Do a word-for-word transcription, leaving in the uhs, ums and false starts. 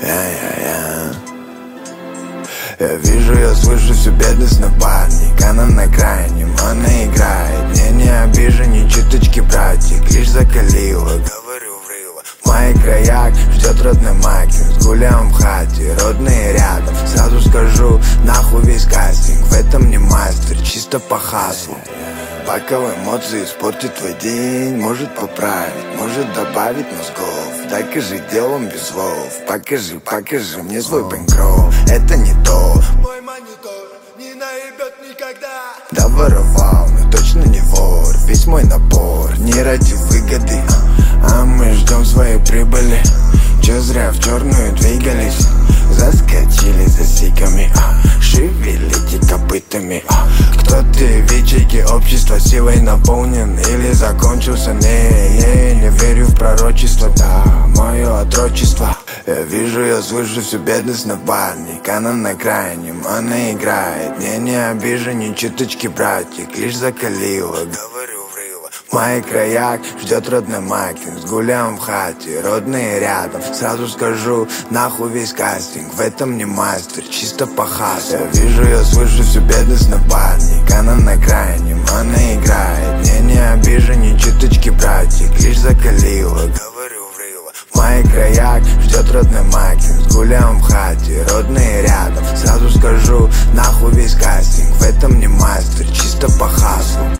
Я-я-я. Я вижу, я слышу всю бедность напарник. Она на крайнем, она играет. Мне не обижен ни чуточки, братик. Лишь закалила, говорю врыла. В моих краях ждет родной Макин. Сгуляем в хате, родные рядом. Сразу скажу, нахуй весь кастинг. В этом не мастер, чисто по хаслу. Пока эмоции испортит твой день. Может поправить, может добавить мозгов. Докажи делом без слов. Покажи, покажи мне свой бэнкролл. Это не то. Мой монитор не наебет никогда. Да воровал, но точно не вор. Весь мой напор не ради выгоды, а мы ждем своей прибыли. Че зря в черную двигались. Заскочили за сиками, а, шевелите копытами, а. Кто ты в ячейке общества силой наполнен или закончился? Не, я не верю в пророчество, да, мое отрочество. Я вижу, я слышу всю бедность напарник. Она на крайнем, она играет. Мне не обижен ни чуточки, братик. Лишь закалила, говорю врыла. В моих краях ждет родной Макин. Сгуляем в хате, родные рядом. Сразу скажу, нахуй весь кастинг. В этом не мастер, чисто по хаслу. Я вижу, я слышу всю бедность напарник. Она на крайнем, она играет. Мне не обижен ни чуточки, братик. Лишь закалила, говорю врыла. В моих краях ждет родной Макин. Сгуляем в хате, родные рядом. Сразу скажу, нахуй весь кастинг. В этом не мастер, чисто по хаслу.